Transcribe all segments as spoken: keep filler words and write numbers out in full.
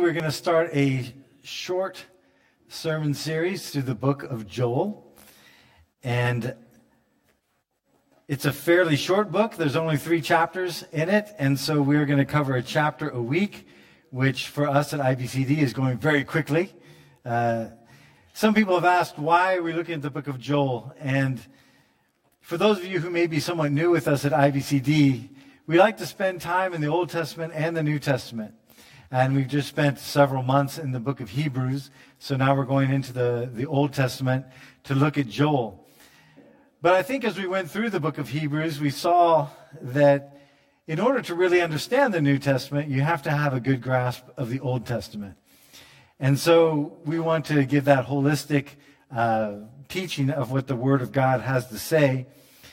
we're going to start a short sermon series through the book of Joel. And it's a fairly short book. There's only three chapters in it. And so we're going to cover a chapter a week, which for us at I B C D is going very quickly. Uh, some people have asked, why are we looking at the book of Joel? And for those of you who may be somewhat new with us at I B C D, we like to spend time in the Old Testament and the New Testament. And we've just spent several months in the book of Hebrews. So now we're going into the, the Old Testament to look at Joel. But I think as we went through the book of Hebrews, we saw that in order to really understand the New Testament, you have to have a good grasp of the Old Testament. And so we want to give that holistic uh, teaching of what the Word of God has to say.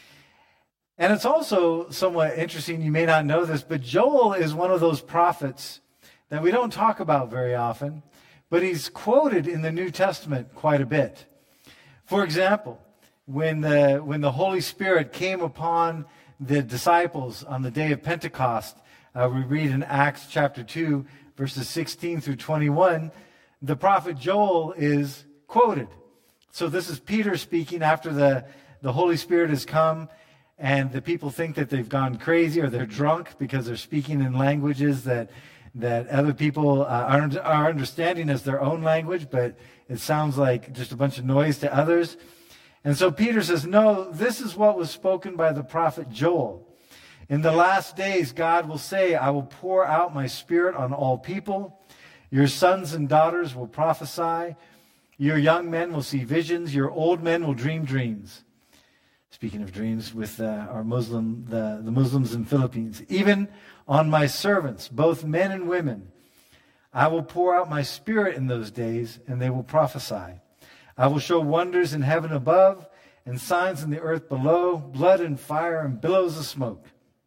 And it's also somewhat interesting, you may not know this, but Joel is one of those prophets that we don't talk about very often, but he's quoted in the New Testament quite a bit. For example, when the, when the Holy Spirit came upon the disciples on the day of Pentecost, uh, we read in Acts chapter two, verses sixteen through twenty-one, the prophet Joel is quoted. So this is Peter speaking after the, the Holy Spirit has come, and the people think that they've gone crazy or they're drunk because they're speaking in languages that that other people uh, are, are understanding as their own language, but it sounds like just a bunch of noise to others. And so Peter says, no, this is what was spoken by the prophet Joel. In the last days, God will say, I will pour out my spirit on all people. Your sons and daughters will prophesy. Your young men will see visions. Your old men will dream dreams. Speaking of dreams, with uh, our Muslim, the, the Muslims in Philippines, even on my servants, both men and women, I will pour out my spirit in those days, and they will prophesy. I will show wonders in heaven above and signs in the earth below, blood and fire and billows of smoke.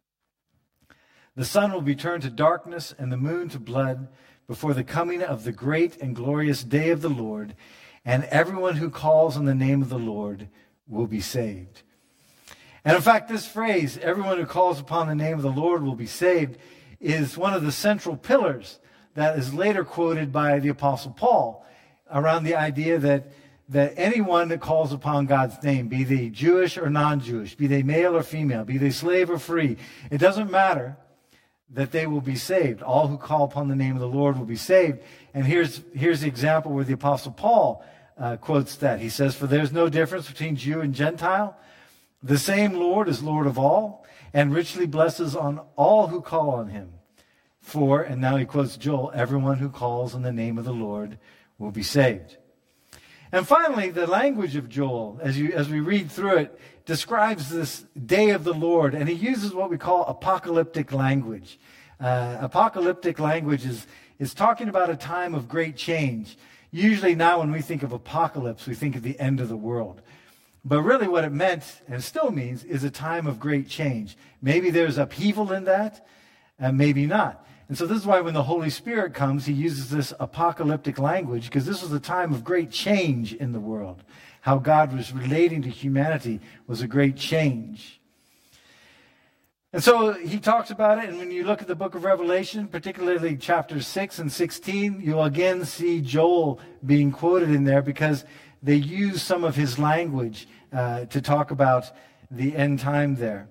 The sun will be turned to darkness and the moon to blood before the coming of the great and glorious day of the Lord, and everyone who calls on the name of the Lord will be saved. And in fact, this phrase, everyone who calls upon the name of the Lord will be saved, is one of the central pillars that is later quoted by the Apostle Paul around the idea that, that anyone that calls upon God's name, be they Jewish or non-Jewish, be they male or female, be they slave or free, it doesn't matter, that they will be saved. All who call upon the name of the Lord will be saved. And here's, here's the example where the Apostle Paul uh, quotes that. He says, for there's no difference between Jew and Gentile. The same Lord is Lord of all, and richly blesses on all who call on him. For, and now he quotes Joel, everyone who calls on the name of the Lord will be saved. And finally, the language of Joel, as you as we read through it, describes this day of the Lord, and he uses what we call apocalyptic language. Uh, apocalyptic language is, is talking about a time of great change. Usually now when we think of apocalypse, we think of the end of the world. But really what it meant, and still means, is a time of great change. Maybe there's upheaval in that, and maybe not. And so this is why when the Holy Spirit comes, he uses this apocalyptic language, because this was a time of great change in the world. How God was relating to humanity was a great change. And so he talks about it, and when you look at the book of Revelation, particularly chapters six and sixteen, you'll again see Joel being quoted in there because they use some of his language uh, to talk about the end time there.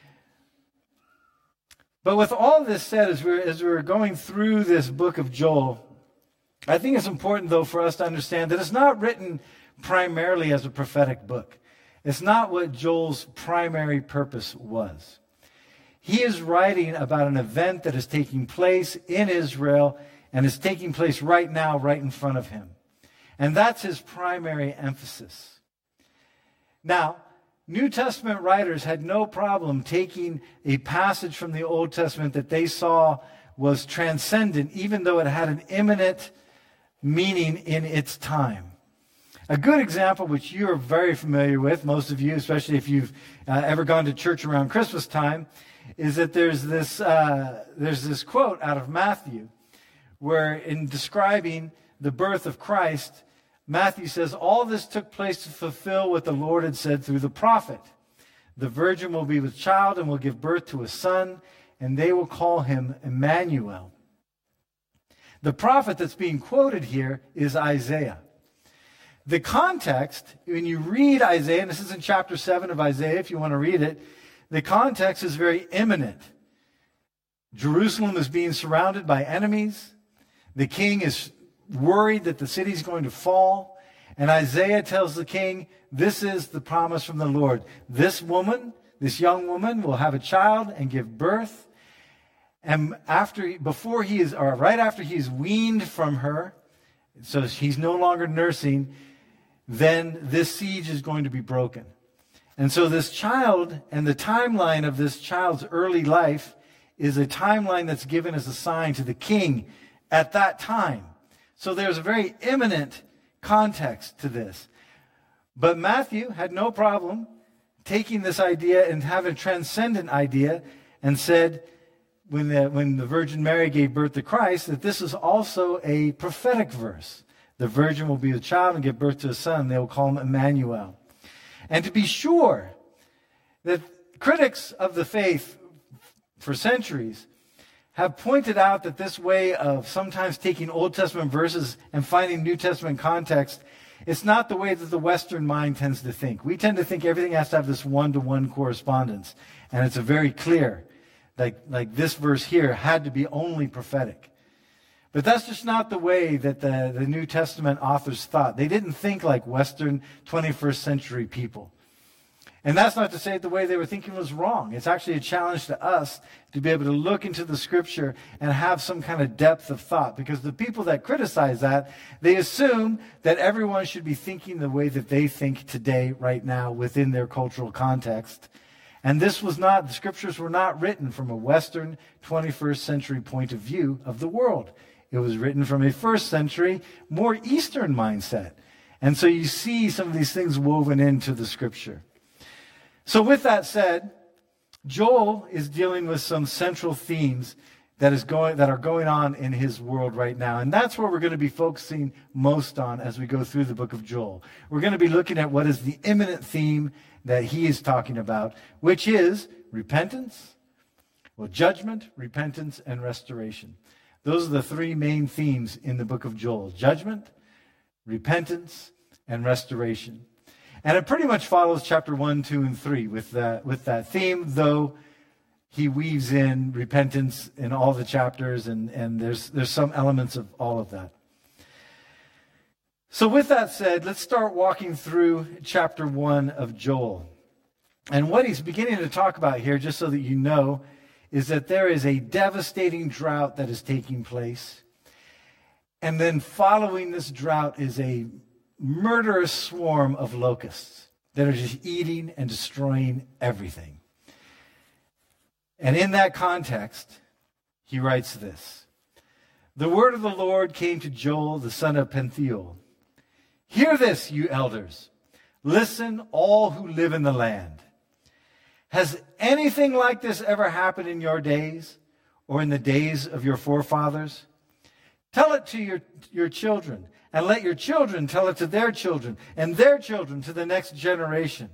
But with all this said, as we're, as we're going through this book of Joel, I think it's important, though, for us to understand that it's not written primarily as a prophetic book. It's not what Joel's primary purpose was. He is writing about an event that is taking place in Israel and is taking place right now, right in front of him. And that's his primary emphasis. Now, New Testament writers had no problem taking a passage from the Old Testament that they saw was transcendent, even though it had an imminent meaning in its time. A good example, which you are very familiar with, most of you, especially if you've uh, ever gone to church around Christmas time, is that there's this, uh, there's this quote out of Matthew where in describing the birth of Christ, Matthew says, all this took place to fulfill what the Lord had said through the prophet. The virgin will be with child and will give birth to a son, and they will call him Emmanuel. The prophet that's being quoted here is Isaiah. The context, when you read Isaiah, and this is in chapter seven of Isaiah if you want to read it, the context is very imminent. Jerusalem is being surrounded by enemies. The king is worried that the city is going to fall. And Isaiah tells the king, this is the promise from the Lord. This woman, this young woman, will have a child and give birth. And after, before he is, or right after he is weaned from her, so he's no longer nursing, then this siege is going to be broken. And so this child and the timeline of this child's early life is a timeline that's given as a sign to the king at that time. So there's a very imminent context to this. But Matthew had no problem taking this idea and having a transcendent idea and said, when the, when the Virgin Mary gave birth to Christ, that this is also a prophetic verse. The virgin will be a child and give birth to a son. They will call him Emmanuel. And to be sure that critics of the faith for centuries have pointed out that this way of sometimes taking Old Testament verses and finding New Testament context, it's not the way that the Western mind tends to think. We tend to think everything has to have this one-to-one correspondence. And it's a very clear, like, like this verse here had to be only prophetic. But that's just not the way that the, the New Testament authors thought. They didn't think like Western twenty-first century people. And that's not to say the way they were thinking was wrong. It's actually a challenge to us to be able to look into the Scripture and have some kind of depth of thought. Because the people that criticize that, they assume that everyone should be thinking the way that they think today, right now, within their cultural context. And this was not, the Scriptures were not written from a Western twenty-first century point of view of the world. It was written from a first century, more Eastern mindset. And so you see some of these things woven into the Scripture. So with that said, Joel is dealing with some central themes that is going that are going on in his world right now. And that's where we're going to be focusing most on as we go through the book of Joel. We're going to be looking at what is the imminent theme that he is talking about, which is repentance, well, judgment, repentance, and restoration. Those are the three main themes in the book of Joel: judgment, repentance, and restoration. And it pretty much follows chapter one, two, and three with that, with that theme, though he weaves in repentance in all the chapters, and, and there's, there's some elements of all of that. So with that said, let's start walking through chapter one of Joel. And what he's beginning to talk about here, just so that you know, is that there is a devastating drought that is taking place. And then following this drought is a murderous swarm of locusts that are just eating and destroying everything. And in that context, he writes this: the word of the Lord came to Joel, the son of Pethuel. Hear this, you elders. Listen, all who live in the land. Has anything like this ever happened in your days or in the days of your forefathers? Tell it to your, your children, and let your children tell it to their children, and their children to the next generation.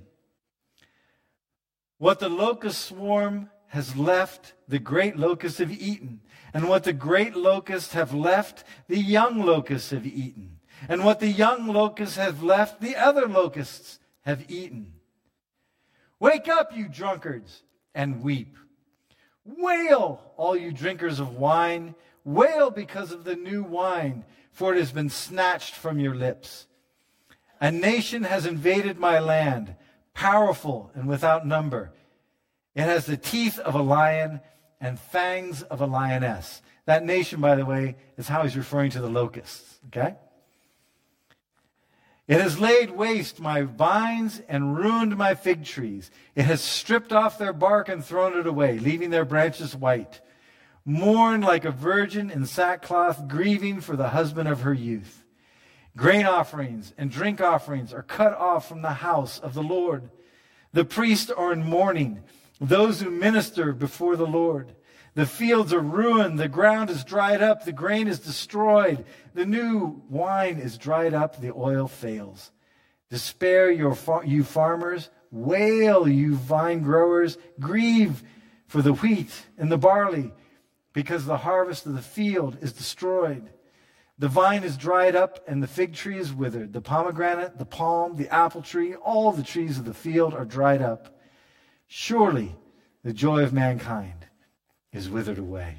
What the locust swarm has left, the great locusts have eaten. And what the great locusts have left, the young locusts have eaten. And what the young locusts have left, the other locusts have eaten. Wake up, you drunkards, and weep. Wail, all you drinkers of wine. Wail because of the new wine, for it has been snatched from your lips. A nation has invaded my land, powerful and without number. It has the teeth of a lion and fangs of a lioness. That nation, by the way, is how he's referring to the locusts, okay? It has laid waste my vines and ruined my fig trees. It has stripped off their bark and thrown it away, leaving their branches white. Mourn like a virgin in sackcloth, grieving for the husband of her youth. Grain offerings and drink offerings are cut off from the house of the Lord. The priests are in mourning, those who minister before the Lord. The fields are ruined, the ground is dried up, the grain is destroyed, the new wine is dried up, the oil fails. Despair, your far- you farmers, wail, you vine growers, grieve for the wheat and the barley, because the harvest of the field is destroyed. The vine is dried up and the fig tree is withered. The pomegranate, the palm, the apple tree, all the trees of the field are dried up. Surely the joy of mankind is withered away.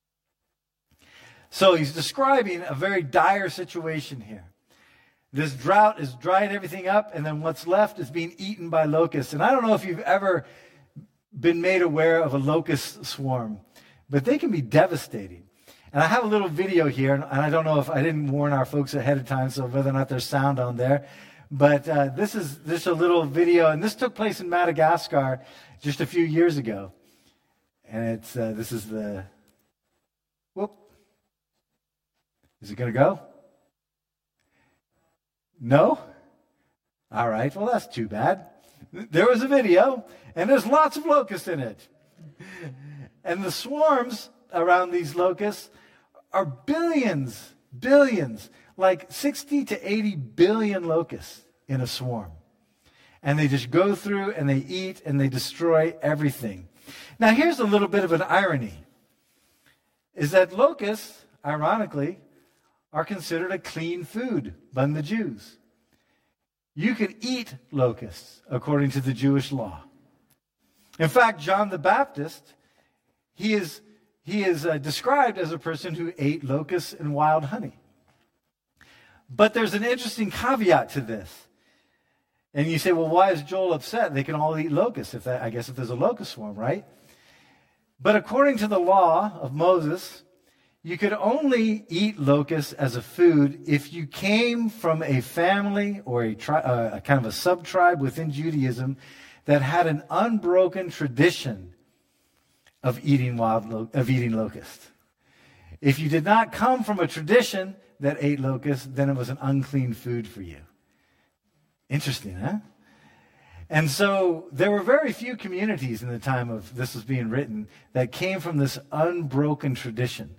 So he's describing a very dire situation here. This drought has dried everything up, and then what's left is being eaten by locusts. And I don't know if you've ever been made aware of a locust swarm, but they can be devastating. And I have a little video here, and I don't know if I didn't warn our folks ahead of time, so whether or not there's sound on there. But uh, this is just a little video, and this took place in Madagascar just a few years ago. And it's uh, this is the, whoop. Is it going to go? No? All right, well, that's too bad. There was a video, and there's lots of locusts in it. And the swarms around these locusts are billions, billions, like sixty to eighty billion locusts in a swarm. And they just go through and they eat and they destroy everything. Now, here's a little bit of an irony, is that locusts, ironically, are considered a clean food by the Jews. You could eat locusts according to the Jewish law. In fact, John the Baptist, he is, he is uh, described as a person who ate locusts and wild honey. But there's an interesting caveat to this. And you say, well, why is Joel upset? They can all eat locusts, if that, I guess if there's a locust swarm, right? But according to the law of Moses, you could only eat locusts as a food if you came from a family or a, tri- uh, a kind of a sub-tribe within Judaism that had an unbroken tradition of eating wild lo- of eating locusts. If you did not come from a tradition that ate locusts, then it was an unclean food for you. Interesting, huh? And so there were very few communities in the time of this was being written that came from this unbroken tradition.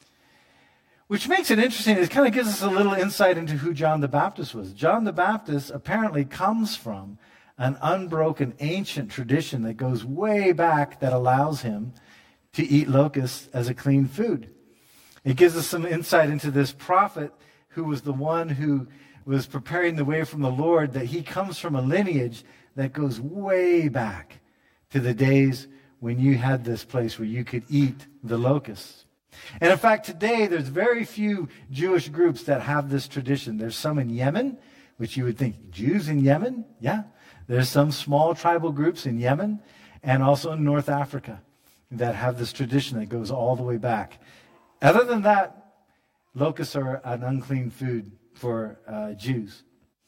Which makes it interesting. It kind of gives us a little insight into who John the Baptist was. John the Baptist apparently comes from an unbroken ancient tradition that goes way back that allows him to eat locusts as a clean food. It gives us some insight into this prophet who was the one who was preparing the way from the Lord, that he comes from a lineage that goes way back to the days when you had this place where you could eat the locusts. And in fact, today, there's very few Jewish groups that have this tradition. There's some in Yemen, which you would think, Jews in Yemen? Yeah. There's some small tribal groups in Yemen and also in North Africa that have this tradition that goes all the way back. Other than that, locusts are an unclean food for uh, Jews.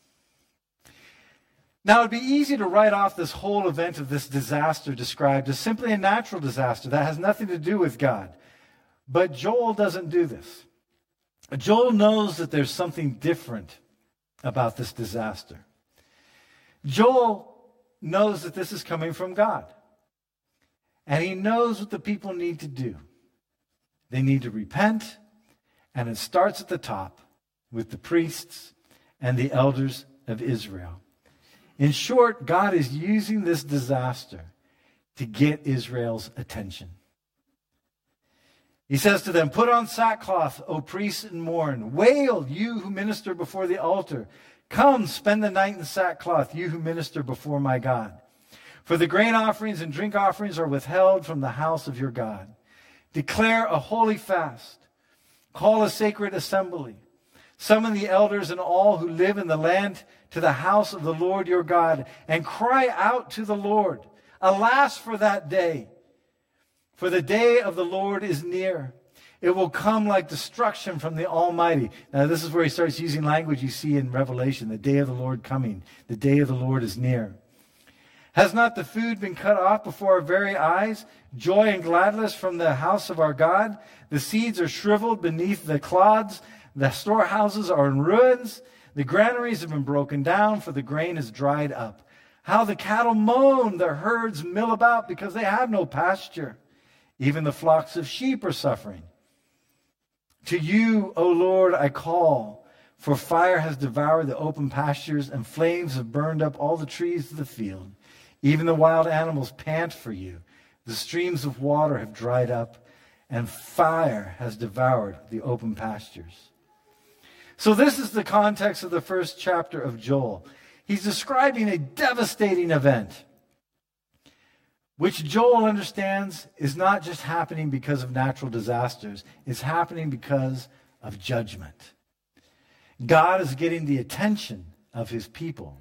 Now, it'd be easy to write off this whole event of this disaster described as simply a natural disaster that has nothing to do with God. But Joel doesn't do this. Joel knows that there's something different about this disaster. Joel knows that this is coming from God. And he knows what the people need to do. They need to repent, and it starts at the top with the priests and the elders of Israel. In short, God is using this disaster to get Israel's attention. He says to them, "Put on sackcloth, O priests, and mourn. Wail, you who minister before the altar. Come, spend the night in sackcloth, you who minister before my God. For the grain offerings and drink offerings are withheld from the house of your God. Declare a holy fast. Call a sacred assembly. Summon the elders and all who live in the land to the house of the Lord your God, and cry out to the Lord. Alas for that day! For the day of the Lord is near. It will come like destruction from the Almighty." Now, this is where he starts using language you see in Revelation, the day of the Lord coming. The day of the Lord is near. "Has not the food been cut off before our very eyes? Joy and gladness from the house of our God? The seeds are shriveled beneath the clods. The storehouses are in ruins. The granaries have been broken down, for the grain is dried up. How the cattle moan, the herds mill about because they have no pasture. Even the flocks of sheep are suffering. To you, O Lord, I call, for fire has devoured the open pastures, and flames have burned up all the trees of the field. Even the wild animals pant for you. The streams of water have dried up, and fire has devoured the open pastures." So this is the context of the first chapter of Joel. He's describing a devastating event, which Joel understands is not just happening because of natural disasters. It's happening because of judgment. God is getting the attention of his people.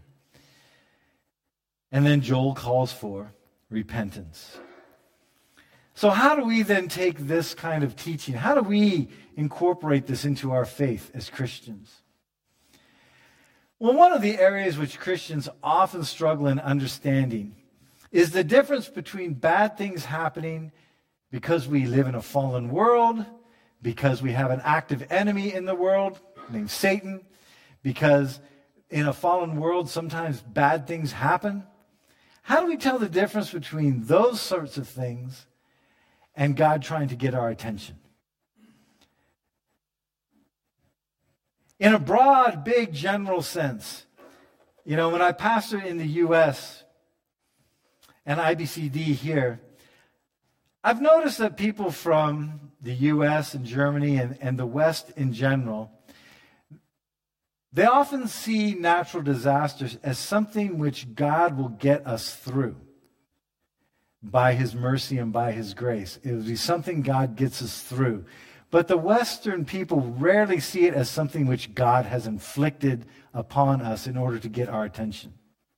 And then Joel calls for repentance. So how do we then take this kind of teaching? How do we incorporate this into our faith as Christians? Well, one of the areas which Christians often struggle in understanding is the difference between bad things happening because we live in a fallen world, because we have an active enemy in the world named Satan, because in a fallen world sometimes bad things happen. How do we tell the difference between those sorts of things and God trying to get our attention? In a broad, big, general sense, you know, when I pastored in the U S and I B C D here, I've noticed that people from the U S and Germany and, and the West in general, they often see natural disasters as something which God will get us through by his mercy and by his grace. It will be something God gets us through. But the Western people rarely see it as something which God has inflicted upon us in order to get our attention.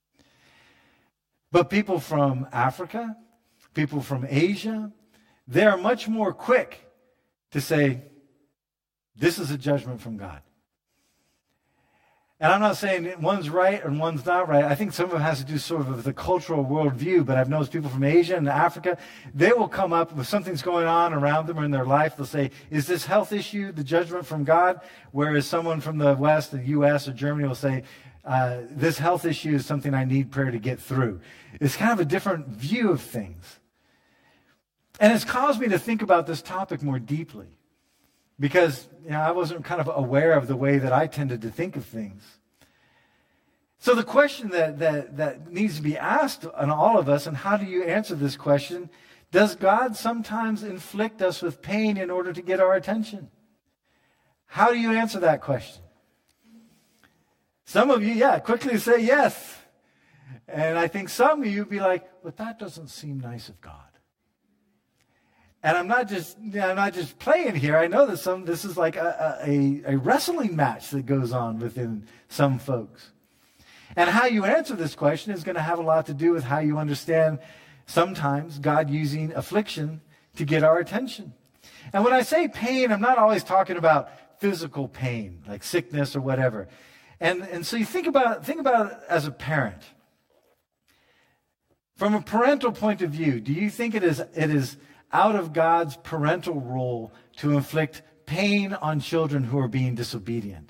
But people from Africa, people from Asia, they are much more quick to say, this is a judgment from God. And I'm not saying one's right and one's not right. I think some of it has to do sort of with the cultural worldview, but I've noticed people from Asia and Africa, they will come up with something's going on around them or in their life. They'll say, is this health issue the judgment from God? Whereas someone from the West, the U S or Germany will say, uh, this health issue is something I need prayer to get through. It's kind of a different view of things. And it's caused me to think about this topic more deeply. Because you know, I wasn't kind of aware of the way that I tended to think of things. So the question that, that, that needs to be asked on all of us, and how do you answer this question, does God sometimes inflict us with pain in order to get our attention? How do you answer that question? Some of you, yeah, quickly say yes. And I think some of you would be like, but that doesn't seem nice of God. And I'm not just, you know, I'm not just playing here. I know that some this is like a, a, a wrestling match that goes on within some folks. And how you answer this question is going to have a lot to do with how you understand sometimes God using affliction to get our attention. And when I say pain, I'm not always talking about physical pain, like sickness or whatever. And, and so you think about, think about it as a parent. From a parental point of view, do you think it is it is out of God's parental role to inflict pain on children who are being disobedient?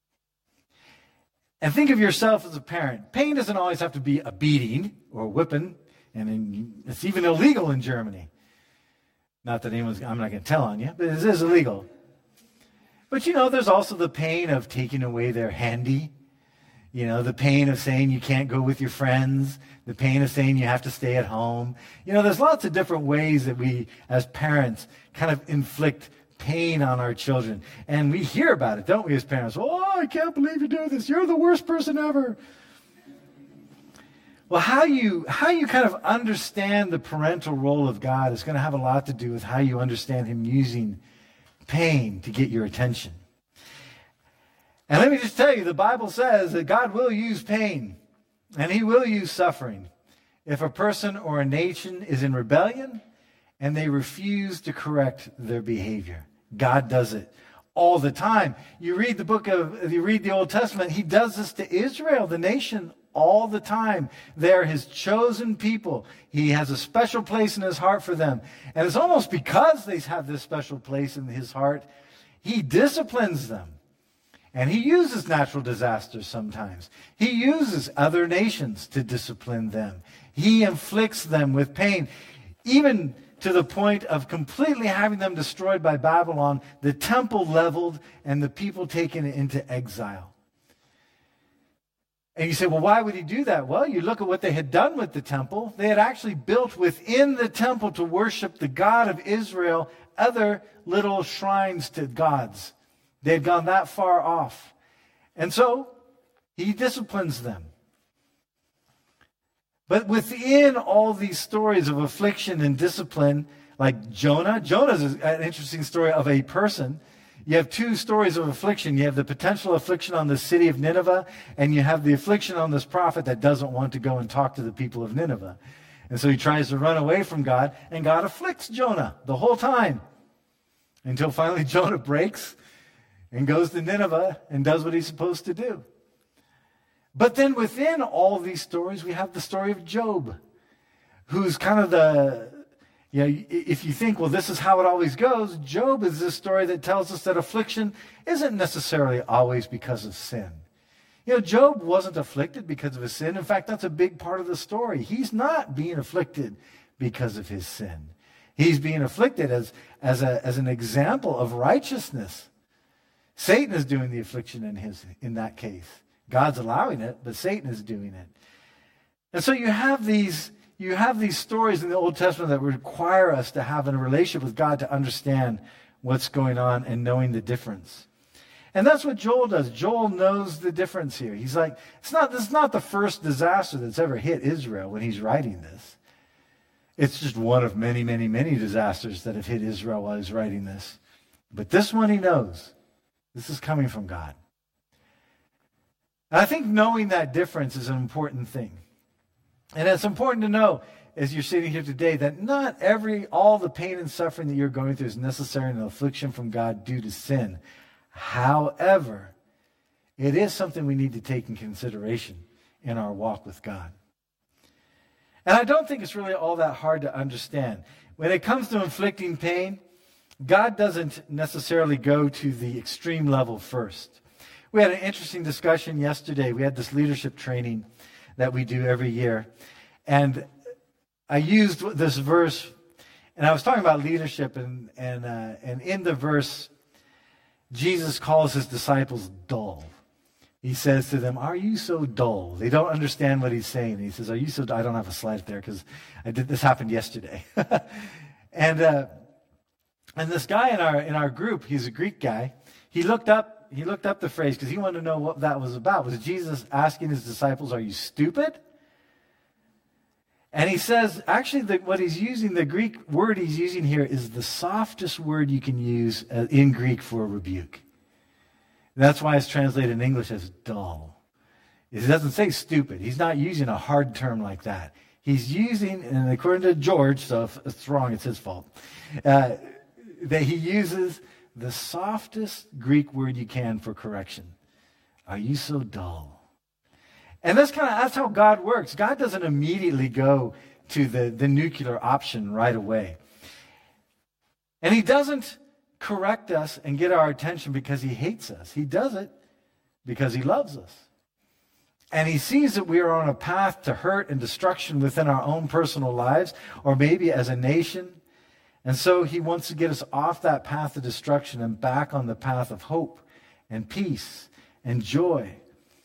And think of yourself as a parent. Pain doesn't always have to be a beating or a whipping, and in, it's even illegal in Germany. Not that anyone's, I'm not going to tell on you, but it is illegal. But you know, there's also the pain of taking away their handy. You know, the pain of saying you can't go with your friends, the pain of saying you have to stay at home. You know, there's lots of different ways that we, as parents, kind of inflict pain on our children. And we hear about it, don't we, as parents? Oh, I can't believe you're doing this. You're the worst person ever. Well, how you, how you kind of understand the parental role of God is going to have a lot to do with how you understand him using pain to get your attention. And let me just tell you, the Bible says that God will use pain and he will use suffering if a person or a nation is in rebellion and they refuse to correct their behavior. God does it all the time. You read the book of, you read the Old Testament, he does this to Israel, the nation, all the time. They're his chosen people. He has a special place in his heart for them. And it's almost because they have this special place in his heart, he disciplines them. And he uses natural disasters sometimes. He uses other nations to discipline them. He inflicts them with pain, even to the point of completely having them destroyed by Babylon, the temple leveled, and the people taken into exile. And you say, well, why would he do that? Well, you look at what they had done with the temple. They had actually built within the temple to worship the God of Israel other little shrines to gods. They had gone that far off. And so he disciplines them. But within all these stories of affliction and discipline, like Jonah, Jonah is an interesting story of a person. You have two stories of affliction. You have the potential affliction on the city of Nineveh, and you have the affliction on this prophet that doesn't want to go and talk to the people of Nineveh. And so he tries to run away from God, and God afflicts Jonah the whole time until finally Jonah breaks and goes to Nineveh and does what he's supposed to do. But then within all these stories, we have the story of Job, who's kind of the, you know, if you think, well, this is how it always goes, Job is this story that tells us that affliction isn't necessarily always because of sin. You know, Job wasn't afflicted because of his sin. In fact, that's a big part of the story. He's not being afflicted because of his sin. He's being afflicted as, as, a, as an example of righteousness. Satan is doing the affliction in his in that case. God's allowing it, but Satan is doing it. And so you have these you have these stories in the Old Testament that require us to have a relationship with God to understand what's going on and knowing the difference. And that's what Joel does. Joel knows the difference here. He's like, it's not this is not the first disaster that's ever hit Israel when he's writing this. It's just one of many, many, many disasters that have hit Israel while he's writing this. But this one he knows. This is coming from God. And I think knowing that difference is an important thing. And it's important to know, as you're sitting here today, that not every, all the pain and suffering that you're going through is necessarily an affliction from God due to sin. However, it is something we need to take in consideration in our walk with God. And I don't think it's really all that hard to understand. When it comes to inflicting pain, God doesn't necessarily go to the extreme level first. We had an interesting discussion yesterday. We had this leadership training that we do every year. And I used this verse, and I was talking about leadership, and, and, uh, and in the verse, Jesus calls his disciples dull. He says to them, are you so dull? They don't understand what he's saying. He says, are you so dull? I don't have a slide there because I did this happened yesterday. and uh, and this guy in our in our group, he's a Greek guy, he looked up He looked up the phrase because he wanted to know what that was about. Was Jesus asking his disciples, are you stupid? And he says, actually, the, what he's using, the Greek word he's using here is the softest word you can use in Greek for a rebuke. And that's why it's translated in English as dull. It doesn't say stupid. He's not using a hard term like that. He's using, and according to George, so if it's wrong, it's his fault, uh, that he uses the softest Greek word you can for correction. Are you so dull? And that's kind of that's how God works. God doesn't immediately go to the, the nuclear option right away. And he doesn't correct us and get our attention because he hates us. He does it because he loves us. And he sees that we are on a path to hurt and destruction within our own personal lives, or maybe as a nation. And so he wants to get us off that path of destruction and back on the path of hope and peace and joy.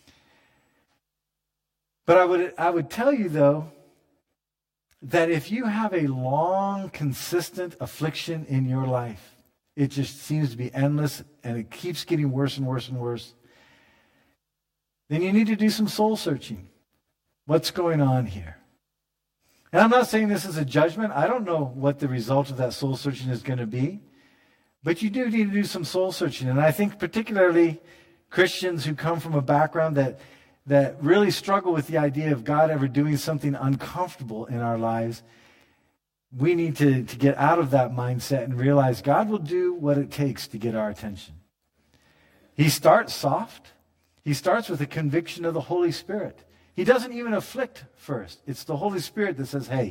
But I would I would tell you, though, that if you have a long, consistent affliction in your life, it just seems to be endless and it keeps getting worse and worse and worse, then you need to do some soul searching. What's going on here? And I'm not saying this is a judgment. I don't know what the result of that soul searching is going to be. But you do need to do some soul searching. And I think particularly Christians who come from a background that, that really struggle with the idea of God ever doing something uncomfortable in our lives, we need to, to get out of that mindset and realize God will do what it takes to get our attention. He starts soft. He starts with a conviction of the Holy Spirit. He doesn't even afflict first. It's the Holy Spirit that says, hey,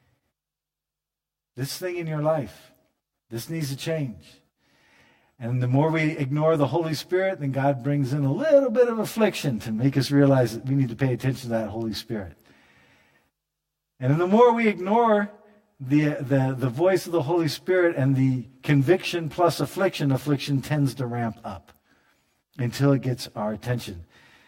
this thing in your life, this needs to change. And the more we ignore the Holy Spirit, then God brings in a little bit of affliction to make us realize that we need to pay attention to that Holy Spirit. And then the more we ignore the, the, the voice of the Holy Spirit and the conviction plus affliction, affliction tends to ramp up until it gets our attention.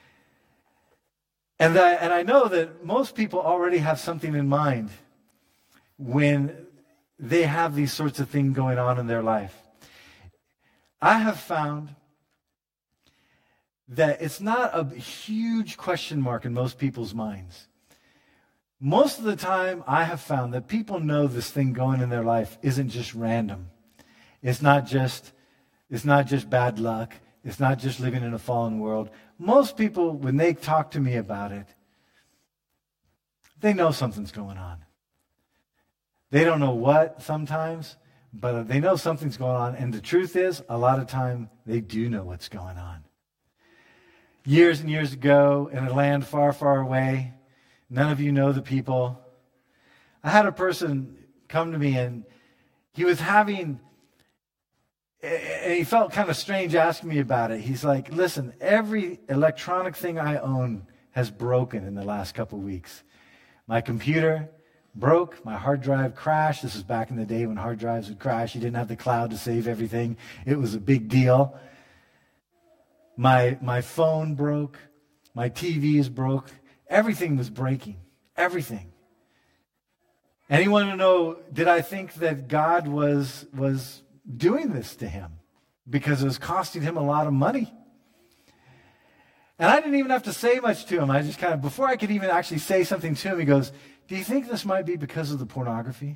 And I, and I know that most people already have something in mind when they have these sorts of things going on in their life. I have found that it's not a huge question mark in most people's minds. Most of the time, I have found that people know this thing going in their life isn't just random. It's not just, it's not just bad luck. It's not just living in a fallen world. Most people, when they talk to me about it, they know something's going on. They don't know what sometimes, but they know something's going on. And the truth is, a lot of time, they do know what's going on. Years and years ago, in a land far, far away, none of you know the people, I had a person come to me, and he was having, and he felt kind of strange asking me about it. He's like, listen, every electronic thing I own has broken in the last couple of weeks. My computer broke, my hard drive crashed. This was back in the day when hard drives would crash. You didn't have the cloud to save everything. It was a big deal. My, my phone broke. My T V is broke. Everything was breaking. Everything. And he wanted to know, did I think that God was, was doing this to him? Because it was costing him a lot of money. And I didn't even have to say much to him. I just kind of, before I could even actually say something to him, he goes, do you think this might be because of the pornography?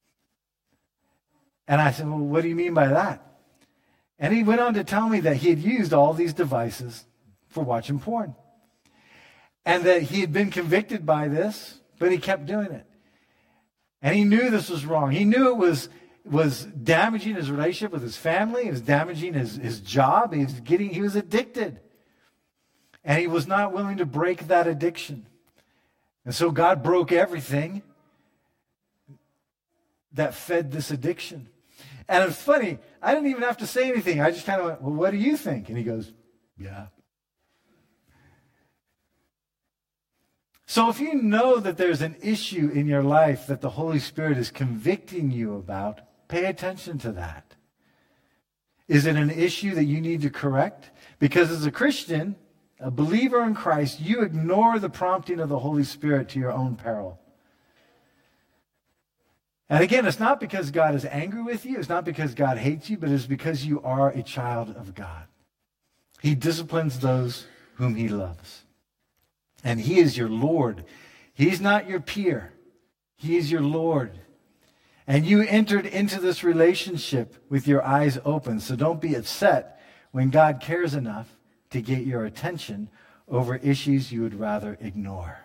And I said, well, what do you mean by that? And he went on to tell me that he had used all these devices for watching porn. And that he had been convicted by this, but he kept doing it. And he knew this was wrong. He knew it was, was damaging his relationship with his family. It was damaging his, his job. He was getting, he was addicted. And he was not willing to break that addiction. And so God broke everything that fed this addiction. And it's funny, I didn't even have to say anything. I just kind of went, well, what do you think? And he goes, yeah. So if you know that there's an issue in your life that the Holy Spirit is convicting you about, pay attention to that. Is it an issue that you need to correct? Because as a Christian, a believer in Christ, you ignore the prompting of the Holy Spirit to your own peril. And again, it's not because God is angry with you. It's not because God hates you, but it's because you are a child of God. He disciplines those whom he loves. And he is your Lord. He's not your peer. He is your Lord. And you entered into this relationship with your eyes open. So don't be upset when God cares enough to get your attention over issues you would rather ignore.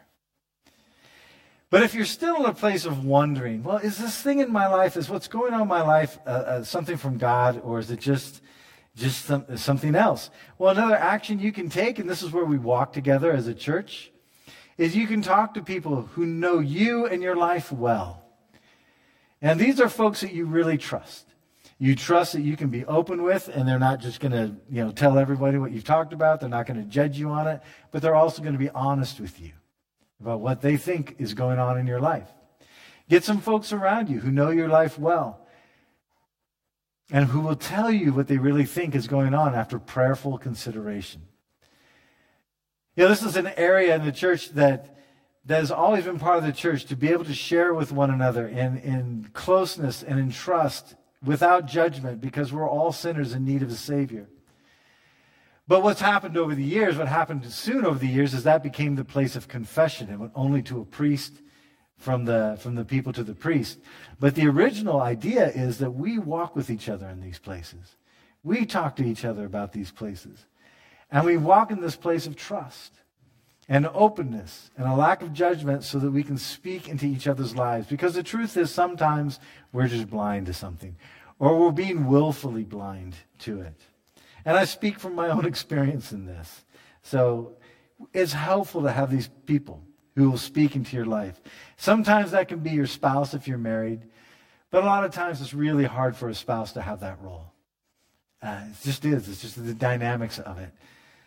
But if you're still in a place of wondering, well, is this thing in my life, is what's going on in my life uh, uh, something from God, or is it just, just some, something else? Well, another action you can take, and this is where we walk together as a church, is you can talk to people who know you and your life well. And these are folks that you really trust. You trust that you can be open with, and they're not just going to, you know, tell everybody what you've talked about. They're not going to judge you on it, but they're also going to be honest with you about what they think is going on in your life. Get some folks around you who know your life well and who will tell you what they really think is going on after prayerful consideration. You know, this is an area in the church that, that has always been part of the church, to be able to share with one another in, in closeness and in trust without judgment, because we're all sinners in need of a Savior. But what's happened over the years, what happened soon over the years, is that became the place of confession. It went only to a priest, from the, from the people to the priest. But the original idea is that we walk with each other in these places. We talk to each other about these places. And we walk in this place of trust and openness and a lack of judgment, so that we can speak into each other's lives. Because the truth is, sometimes we're just blind to something, or we're being willfully blind to it. And I speak from my own experience in this. So it's helpful to have these people who will speak into your life. Sometimes that can be your spouse if you're married, but a lot of times it's really hard for a spouse to have that role. Uh, it just is. It's just the dynamics of it.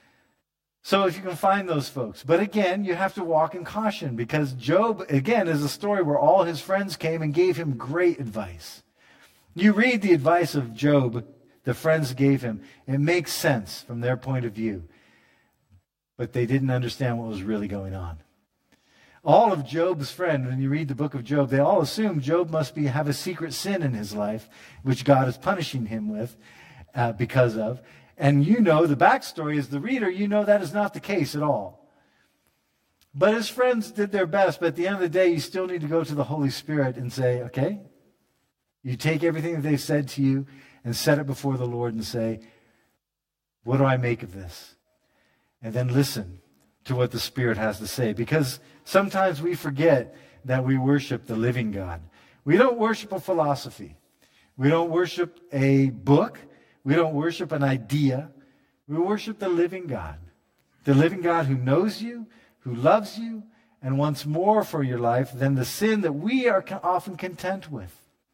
So if you can find those folks. But again, you have to walk in caution, because Job, again, is a story where all his friends came and gave him great advice. You read the advice of Job the friends gave him. It makes sense from their point of view. But they didn't understand what was really going on. All of Job's friends, when you read the book of Job, they all assume Job must be have a secret sin in his life, which God is punishing him with uh, because of. And you know, the backstory as the reader, you know that is not the case at all. But his friends did their best, but at the end of the day, you still need to go to the Holy Spirit and say, okay, you take everything that they've said to you and set it before the Lord and say, what do I make of this? And then listen to what the Spirit has to say. Because sometimes we forget that we worship the living God. We don't worship a philosophy. We don't worship a book. We don't worship an idea. We worship the living God. The living God who knows you, who loves you, and wants more for your life than the sin that we are often content with.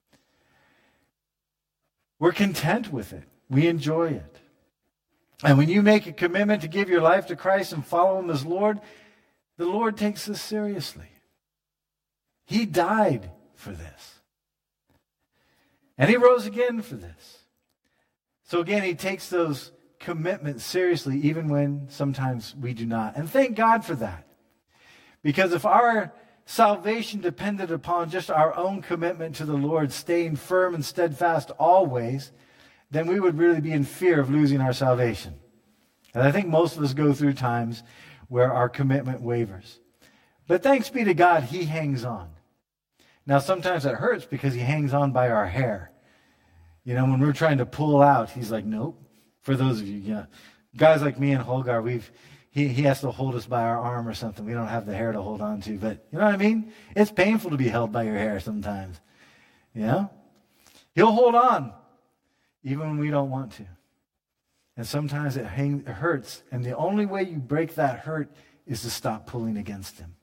We're content with it. We enjoy it. And when you make a commitment to give your life to Christ and follow Him as Lord, the Lord takes this seriously. He died for this. And He rose again for this. So again, He takes those commitments seriously, even when sometimes we do not. And thank God for that. Because if our salvation depended upon just our own commitment to the Lord, staying firm and steadfast always, then we would really be in fear of losing our salvation. And I think most of us go through times where our commitment wavers. But thanks be to God, He hangs on. Now, sometimes it hurts because He hangs on by our hair. You know, when we're trying to pull out, He's like, nope. For those of you, yeah, guys like me and Holgar, we've he, he has to hold us by our arm or something. We don't have the hair to hold on to. But you know what I mean? It's painful to be held by your hair sometimes. You know? He'll hold on even when we don't want to. And sometimes it, hang, it hurts. And the only way you break that hurt is to stop pulling against Him.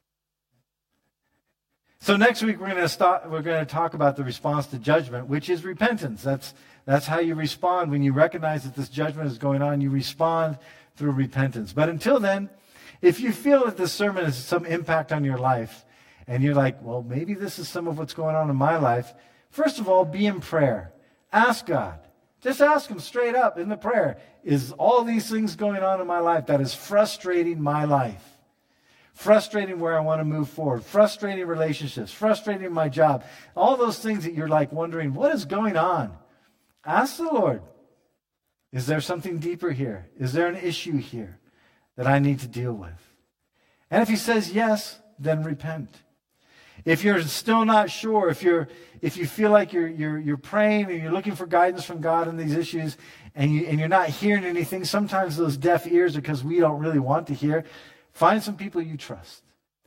So next week we're going to start, we're going to talk about the response to judgment, which is repentance. That's that's how you respond when you recognize that this judgment is going on. You respond through repentance. But until then, if you feel that this sermon has some impact on your life, and you're like, well, maybe this is some of what's going on in my life, first of all, be in prayer. Ask God. Just ask Him straight up in the prayer, is all these things going on in my life that is frustrating my life? Frustrating where I want to move forward, frustrating relationships, frustrating my job, all those things that you're like wondering, what is going on? Ask the Lord, is there something deeper here? Is there an issue here that I need to deal with? And if He says yes, then repent. If you're still not sure, if you're if you feel like you're you're you're praying and you're looking for guidance from God in these issues and you and you're not hearing anything, sometimes those deaf ears are because we don't really want to hear. Find some people you trust,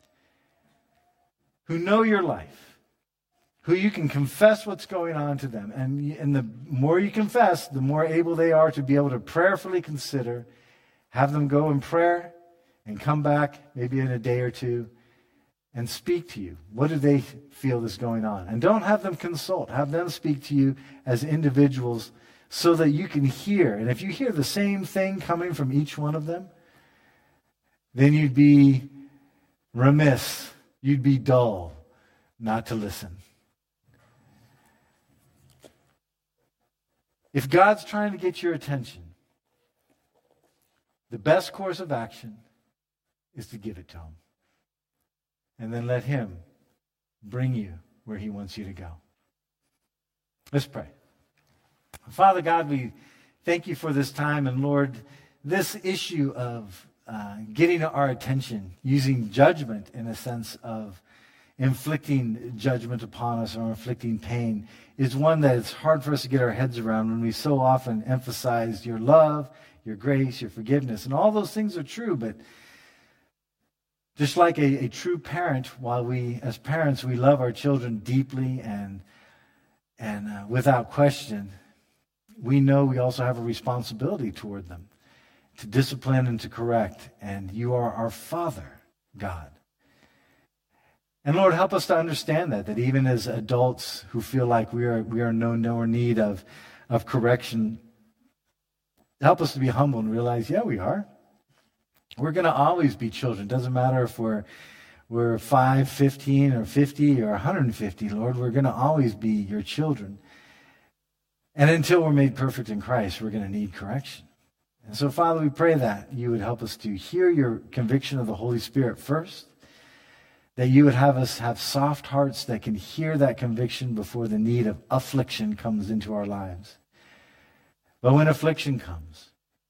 who know your life, who you can confess what's going on to them. And, and the more you confess, the more able they are to be able to prayerfully consider, have them go in prayer and come back maybe in a day or two and speak to you. What do they feel is going on? And don't have them consult. Have them speak to you as individuals so that you can hear. And if you hear the same thing coming from each one of them, then you'd be remiss, you'd be dull not to listen. If God's trying to get your attention, the best course of action is to give it to Him. And then let Him bring you where He wants you to go. Let's pray. Father God, we thank You for this time. And Lord, this issue of Uh, getting our attention, using judgment in a sense of inflicting judgment upon us or inflicting pain, is one that it's hard for us to get our heads around when we so often emphasize Your love, Your grace, Your forgiveness. And all those things are true, but just like a, a true parent, while we, as parents, we love our children deeply and, and uh, without question, we know we also have a responsibility toward them, to discipline and to correct. And You are our Father, God. And Lord, help us to understand that, that even as adults who feel like we are we are no no need of, of correction, help us to be humble and realize, yeah, we are. We're going to always be children. Doesn't matter if we're we're five, fifteen, or fifty, or one hundred fifty, Lord, we're going to always be Your children. And until we're made perfect in Christ, we're going to need correction. And so, Father, we pray that You would help us to hear Your conviction of the Holy Spirit first, that You would have us have soft hearts that can hear that conviction before the need of affliction comes into our lives. But when affliction comes,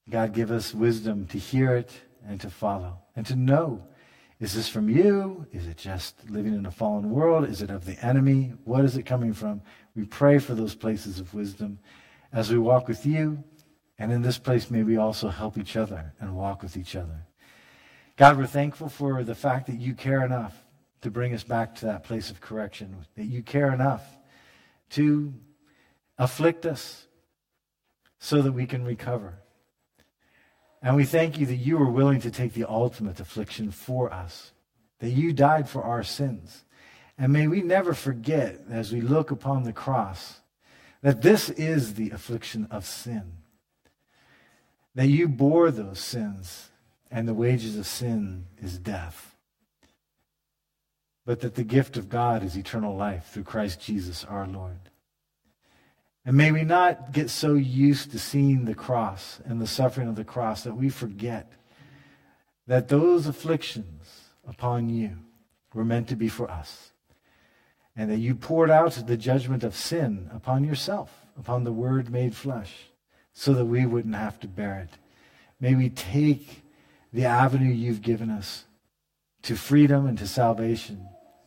God, give us wisdom to hear it and to follow and to know. Is this from you? Is it just living in a fallen world? Is it of the enemy? What is it coming from? We pray for those places of wisdom as we walk with you. And in this place, may we also help each other and walk with each other. God, we're thankful for the fact that you care enough to bring us back to that place of correction, that you care enough to afflict us so that we can recover. And we thank you that you were willing to take the ultimate affliction for us, that you died for our sins. And may we never forget, as we look upon the cross, that this is the affliction of sin, that you bore those sins, and the wages of sin is death, but that the gift of God is eternal life through Christ Jesus our Lord. And may we not get so used to seeing the cross and the suffering of the cross that we forget that those afflictions upon you were meant to be for us, and that you poured out the judgment of sin upon yourself, upon the Word made flesh, so that we wouldn't have to bear it. May we take the avenue you've given us to freedom and to salvation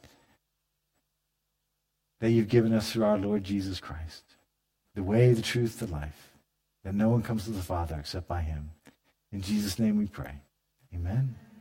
that you've given us through our Lord Jesus Christ. The way, the truth, the life, that no one comes to the Father except by him. In Jesus' name we pray. Amen.